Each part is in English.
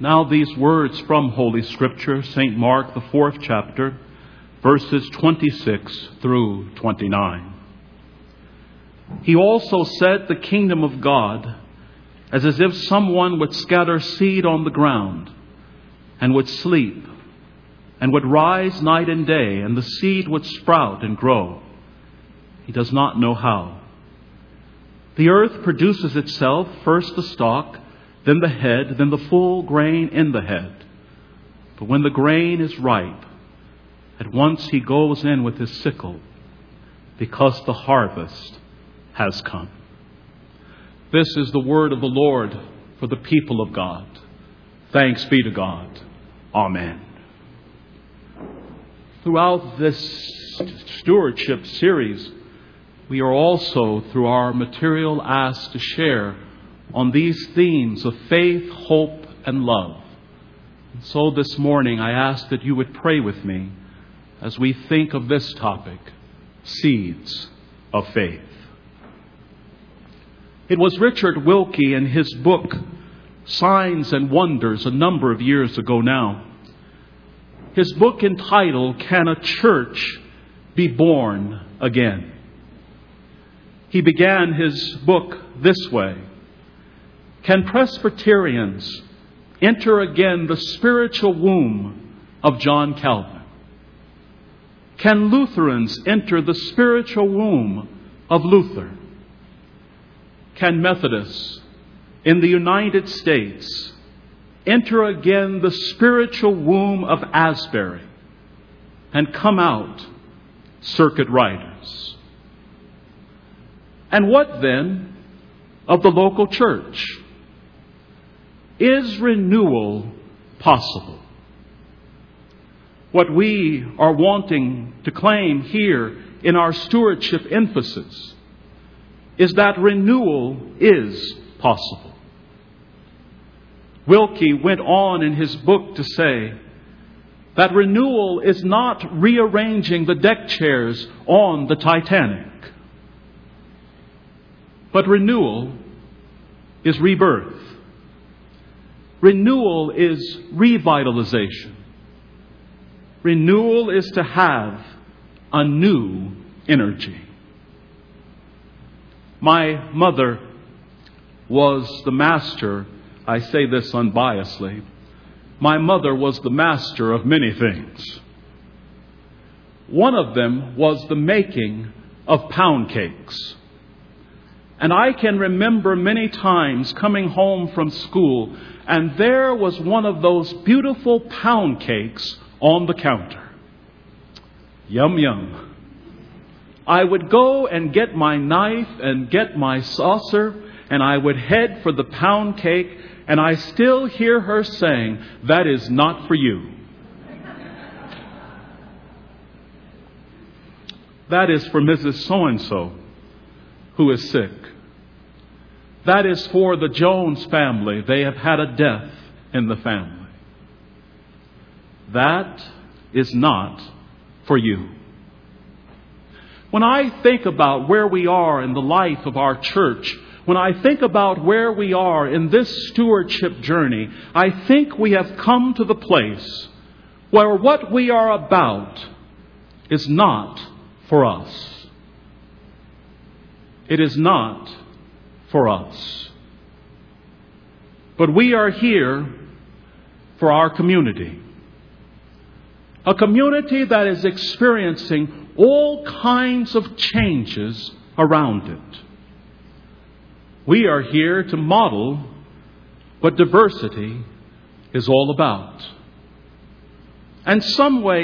Now these words from Holy Scripture, St. Mark, the 4th chapter, verses 26 through 29. He also said, the kingdom of God as if someone would scatter seed on the ground and would sleep and would rise night and day, and the seed would sprout and grow. He does not know how. The earth produces itself, first the stalk, then the head, then the full grain in the head. But when the grain is ripe, at once he goes in with his sickle, because the harvest has come. This is the word of the Lord for the people of God. Thanks be to God. Amen. Throughout this stewardship series, we are also, through our material, asked to share on these themes of faith, hope, and love. And so this morning I ask that you would pray with me as we think of this topic, seeds of faith. It was Richard Wilkie in his book, Signs and Wonders, a number of years ago now. His book entitled, Can a Church Be Born Again? He began his book this way. Can Presbyterians enter again the spiritual womb of John Calvin? Can Lutherans enter the spiritual womb of Luther? Can Methodists in the United States enter again the spiritual womb of Asbury and come out circuit riders? And what then of the local church? Is renewal possible? What we are wanting to claim here in our stewardship emphasis is that renewal is possible. Wilkie went on in his book to say that renewal is not rearranging the deck chairs on the Titanic, but renewal is rebirth. Renewal is revitalization. Renewal is to have a new energy. My mother was the master, I say this unbiasedly, my mother was the master of many things. One of them was the making of pound cakes. And I can remember many times coming home from school, and there was one of those beautiful pound cakes on the counter. Yum, yum. I would go and get my knife and get my saucer, and I would head for the pound cake, and I still hear her saying, "That is not for you. That is for Mrs. So-and-so who is sick. That is for the Jones family. They have had a death in the family. That is not for you." When I think about where we are in the life of our church, when I think about where we are in this stewardship journey, I think we have come to the place where what we are about is not for us. It is not for us. But we are here for our community. A community that is experiencing all kinds of changes around it. We are here to model what diversity is all about. And some way,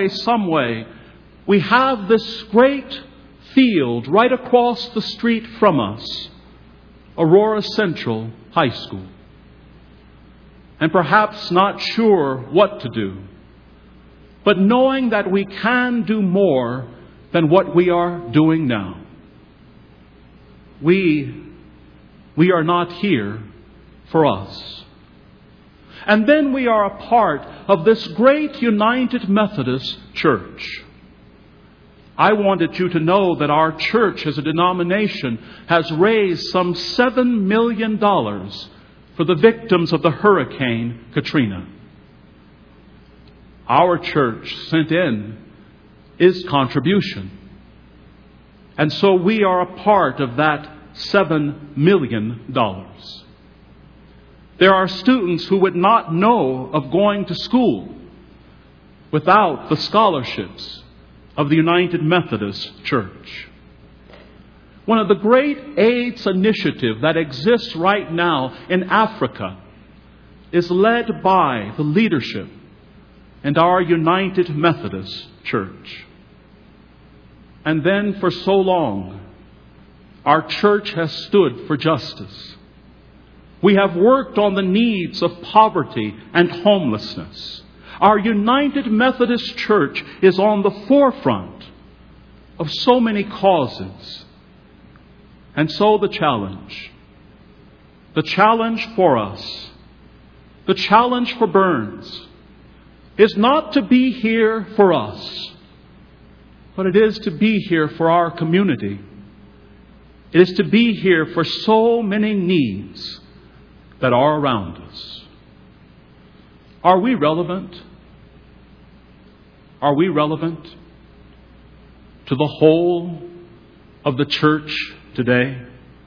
we have this great field right across the street from us, Aurora Central High School. And perhaps not sure what to do, but knowing that we can do more than what we are doing now. We are not here for us. And then we are a part of this great United Methodist Church. I wanted you to know that our church as a denomination has raised some $7 million for the victims of the Hurricane Katrina. Our church sent in its contribution. And so we are a part of that $7 million. There are students who would not know of going to school without the scholarships of the United Methodist Church. One of the great AIDS initiatives that exists right now in Africa is led by the leadership and our United Methodist Church. And then for so long, our church has stood for justice. We have worked on the needs of poverty and homelessness. Our United Methodist Church is on the forefront of so many causes. And so the challenge for us, the challenge for Burns, is not to be here for us, but it is to be here for our community. It is to be here for so many needs that are around us. Are we relevant? Are we relevant to the whole of the church today?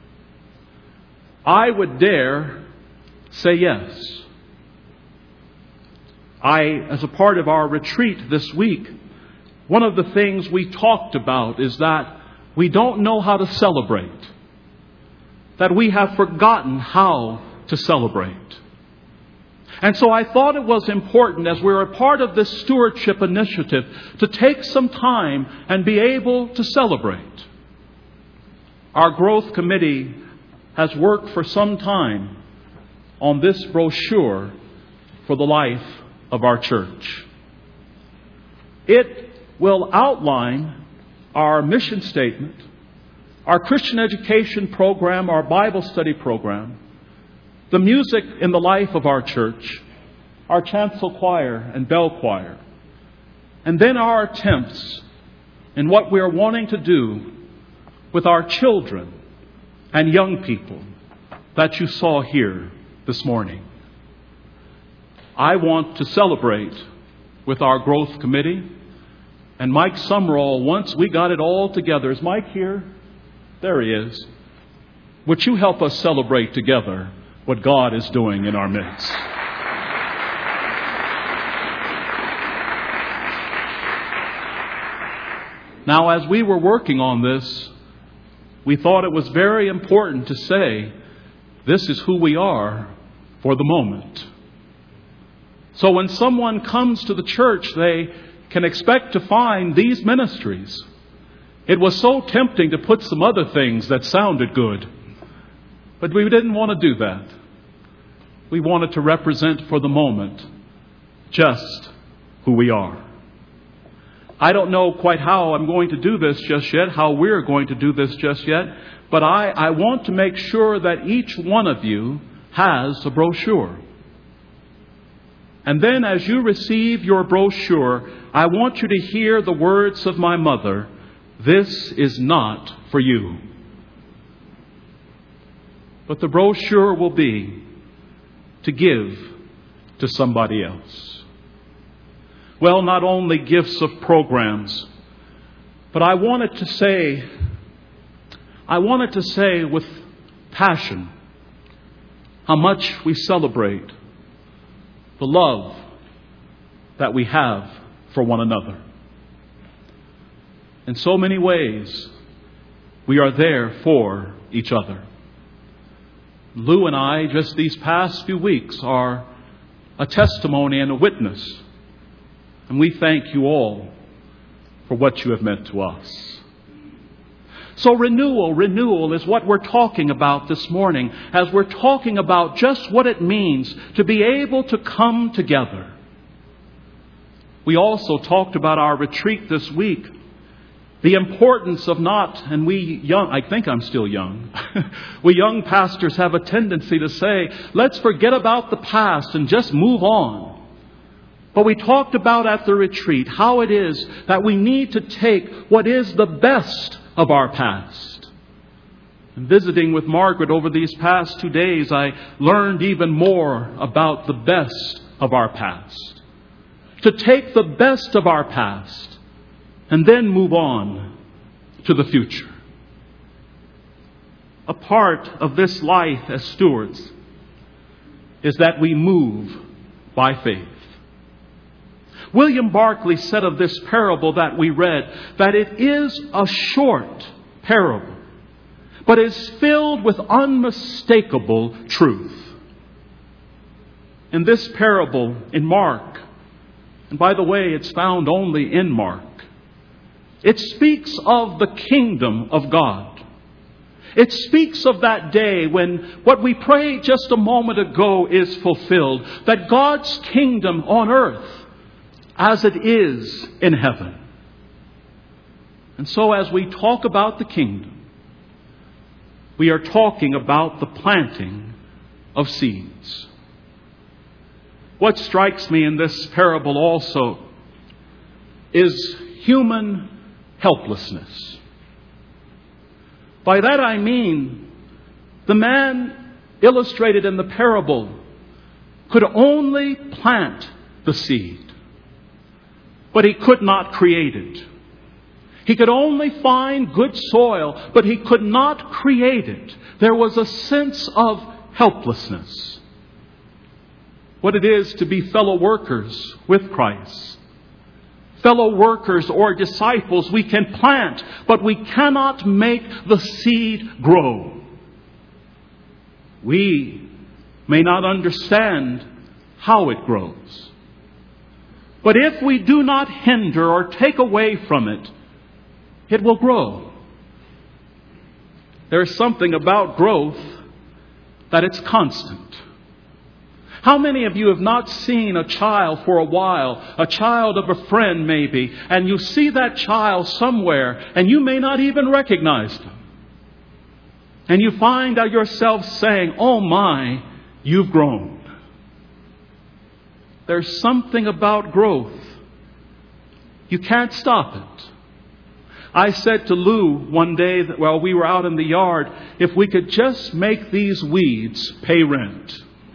I would dare say yes. As a part of our retreat this week, one of the things we talked about is that we don't know how to celebrate. That we have forgotten how to celebrate. And so I thought it was important, as we're a part of this stewardship initiative, to take some time and be able to celebrate. Our growth committee has worked for some time on this brochure for the life of our church. It will outline our mission statement, our Christian education program, our Bible study program, the music in the life of our church, our chancel choir and bell choir, and then our attempts in what we are wanting to do with our children and young people that you saw here this morning. I want to celebrate with our growth committee. And Mike Summerall, once we got it all together. Is Mike here? There he is. Would you help us celebrate together what God is doing in our midst? Now, as we were working on this, we thought it was very important to say, this is who we are for the moment. So when someone comes to the church, they can expect to find these ministries. It was so tempting to put some other things that sounded good, but we didn't want to do that. We wanted to represent for the moment just who we are. I don't know quite how I'm going to do this just yet, how we're going to do this just yet, but I want to make sure that each one of you has a brochure. And then as you receive your brochure, I want you to hear the words of my mother, "This is not for you." But the brochure will be to give to somebody else. Well, not only gifts of programs, but I wanted to say with passion how much we celebrate the love that we have for one another. In so many ways, we are there for each other. Lou and I, just these past few weeks, are a testimony and a witness. And we thank you all for what you have meant to us. So renewal is what we're talking about this morning, as we're talking about just what it means to be able to come together. We also talked about our retreat this week, the importance of I think I'm still young. We young pastors have a tendency to say, let's forget about the past and just move on. But we talked about at the retreat how it is that we need to take what is the best of our past Visiting with Margaret over these past 2 days, I learned even more about the best of our past. To take the best of our past and then move on to the future. A part of this life as stewards is that we move by faith. William Barclay said of this parable that we read that it is a short parable, but is filled with unmistakable truth. In this parable in Mark, and by the way, it's found only in Mark, it speaks of the kingdom of God. It speaks of that day when what we prayed just a moment ago is fulfilled, that God's kingdom on earth as it is in heaven. And so as we talk about the kingdom, we are talking about the planting of seeds. What strikes me in this parable also is human helplessness. By that I mean the man illustrated in the parable could only plant the seed, but he could not create it. He could only find good soil, but he could not create it. There was a sense of helplessness. What it is to be fellow workers with Christ. Fellow workers or disciples, we can plant, but we cannot make the seed grow. We may not understand how it grows. But if we do not hinder or take away from it, it will grow. There's something about growth that it's constant. How many of you have not seen a child for a while, a child of a friend maybe, and you see that child somewhere and you may not even recognize them? And you find yourself saying, "Oh my, you've grown." There's something about growth. You can't stop it. I said to Lou one day while we were out in the yard, if we could just make these weeds pay rent.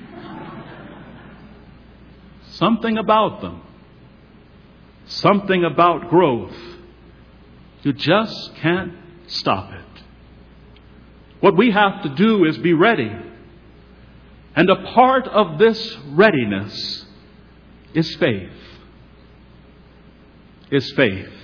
Something about them. Something about growth. You just can't stop it. What we have to do is be ready. And a part of this readiness is faith. Is faith.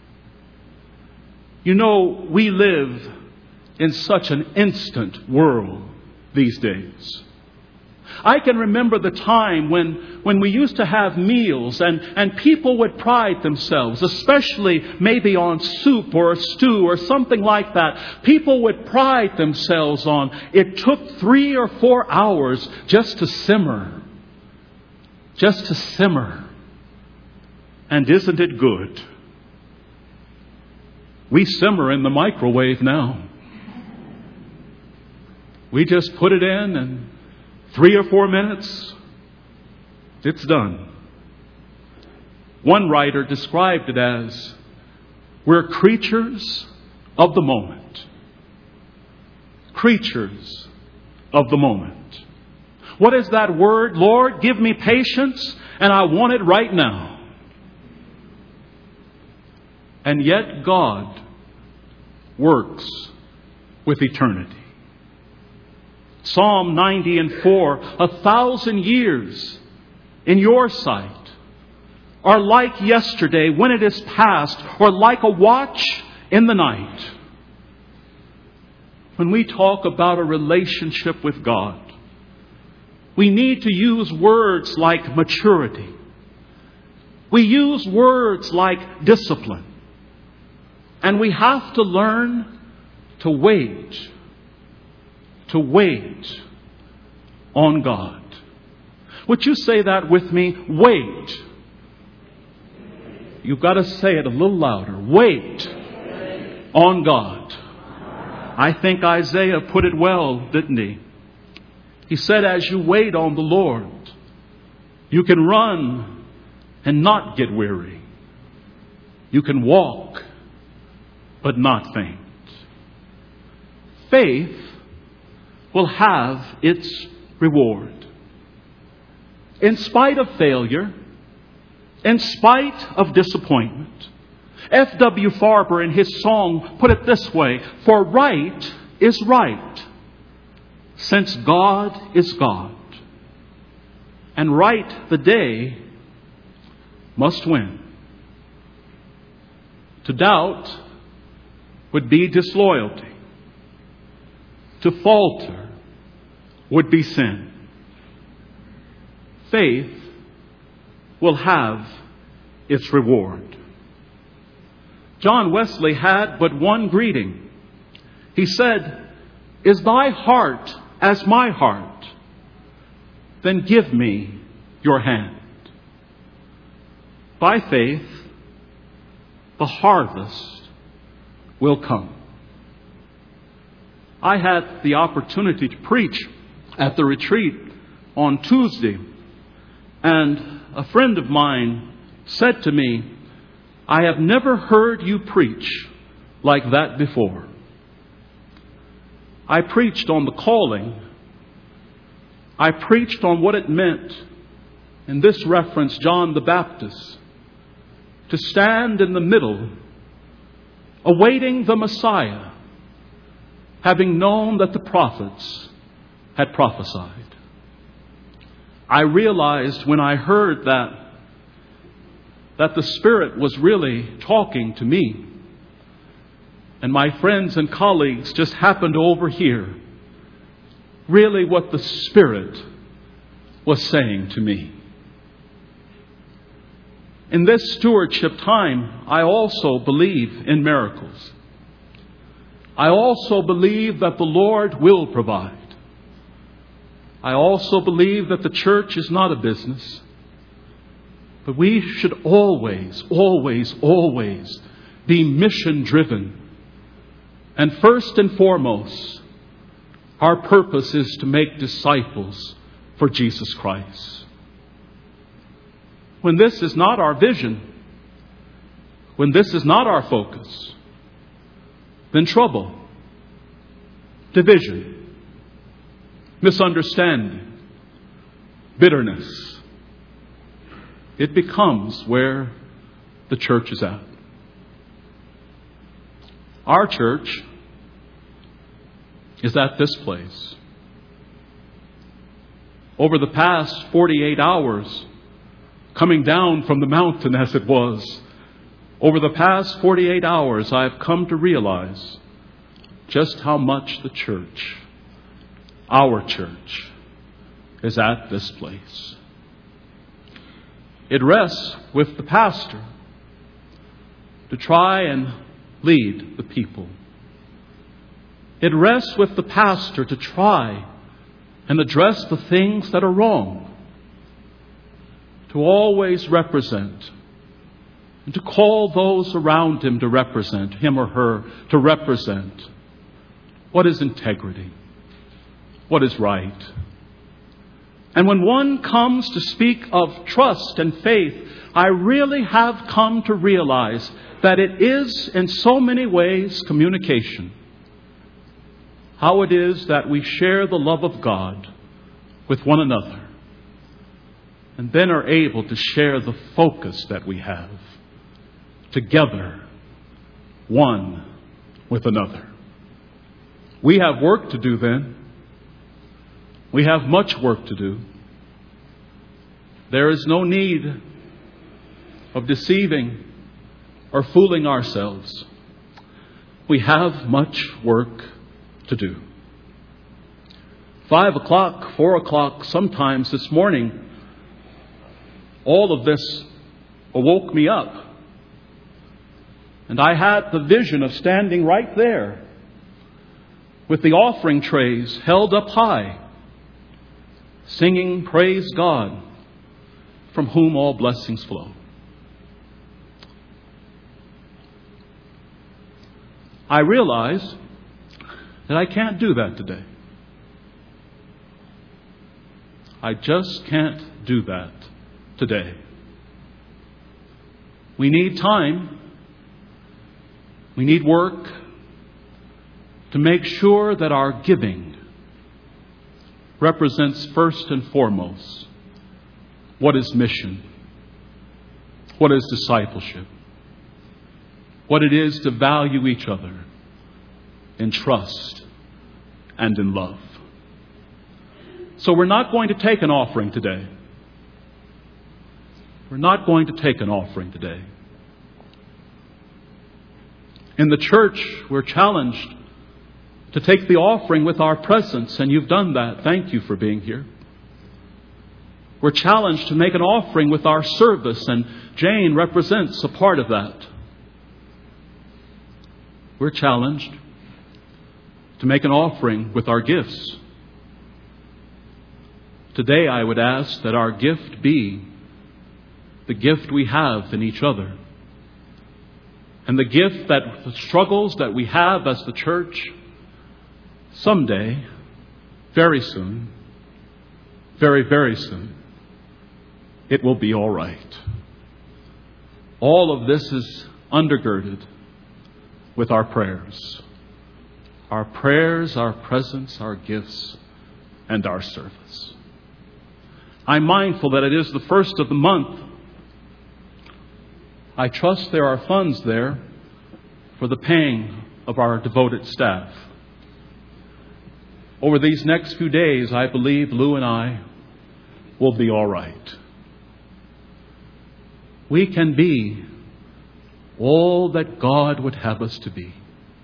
You know, we live in such an instant world these days. I can remember the time when we used to have meals and people would pride themselves, especially maybe on soup or a stew or something like that. People would pride themselves on it took 3 or 4 hours just to simmer. Just to simmer. And isn't it good? We simmer in the microwave now. We just put it in and 3 or 4 minutes, it's done. One writer described it as, we're creatures of the moment. Creatures of the moment. What is that word? Lord, give me patience, and I want it right now. And yet God works with eternity. Psalm 90:4, 1,000 years in your sight are like yesterday when it is past, or like a watch in the night. When we talk about a relationship with God, we need to use words like maturity. We use words like discipline. And we have to learn to wait. To wait on God. Would you say that with me? Wait. You've got to say it a little louder. Wait on God. I think Isaiah put it well, didn't he? He said, as you wait on the Lord, you can run and not get weary. You can walk but not faint. faith will have its reward. In spite of failure, in spite of disappointment. F.W. Farber in his song put it this way: for right is right, since God is God. And right the day must win. To doubt would be disloyalty. To falter would be sin. Faith will have its reward. John Wesley had but one greeting. He said, "Is thy heart as my heart? Then give me your hand." By faith, the harvest will come. I had the opportunity to preach at the retreat on Tuesday, and a friend of mine said to me, "I have never heard you preach like that before." I preached on the calling. I preached on what it meant, in this reference, John the Baptist, to stand in the middle, awaiting the Messiah, having known that the prophets had prophesied. I realized when I heard that the Spirit was really talking to me. And my friends and colleagues just happened to overhear really what the Spirit was saying to me. In this stewardship time, I also believe in miracles. I also believe that the Lord will provide. I also believe that the church is not a business. But we should always, always, always be mission-driven. And first and foremost, our purpose is to make disciples for Jesus Christ. When this is not our vision, when this is not our focus, then trouble, division, misunderstanding, bitterness, it becomes where the church is at. Our church is at this place. Over the past 48 hours, coming down from the mountain as it was, over the past 48 hours, I've come to realize just how much the church, our church, is at this place. It rests with the pastor to try and lead the people. It rests with the pastor to try and address the things that are wrong, to always represent, and to call those around him to represent, him or her, to represent what is integrity, what is right. And when one comes to speak of trust and faith, I really have come to realize that it is in so many ways communication. How it is that we share the love of God with one another, and then are able to share the focus that we have together, one with another. We have work to do then. We have much work to do. There is no need of deceiving or fooling ourselves. We have much work to do. 5 o'clock, 4 o'clock, sometimes this morning, all of this awoke me up. And I had the vision of standing right there with the offering trays held up high, singing praise God, from whom all blessings flow. I realize that I can't do that today. I just can't do that today. We need time. We need work. to make sure that our giving represents first and foremost what is mission, what is discipleship, what it is to value each other in trust and in love. So we're not going to take an offering today. We're not going to take an offering today. In the church, we're challenged to take the offering with our presence, and you've done that. Thank you for being here. We're challenged to make an offering with our service, and Jane represents a part of that. We're challenged to make an offering with our gifts. Today, I would ask that our gift be the gift we have in each other, and the gift that the struggles that we have as the church, someday, very soon, very, very soon, it will be all right. All of this is undergirded with our prayers. Our prayers, our presence, our gifts, and our service. I'm mindful that it is the first of the month. I trust there are funds there for the paying of our devoted staff. Over these next few days, I believe Lou and I will be all right. We can be all that God would have us to be.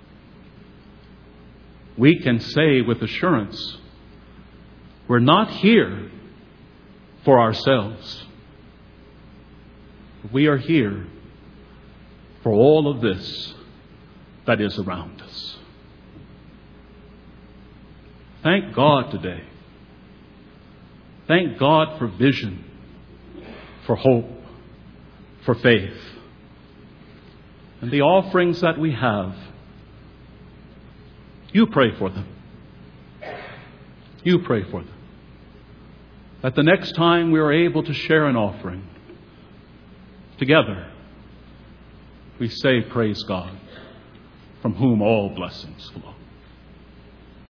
We can say with assurance, we're not here for ourselves. We are here for all of this that is around us. Thank God today. Thank God for vision, for hope, for faith. And the offerings that we have, you pray for them. You pray for them. That the next time we are able to share an offering together, we say, praise God, from whom all blessings flow.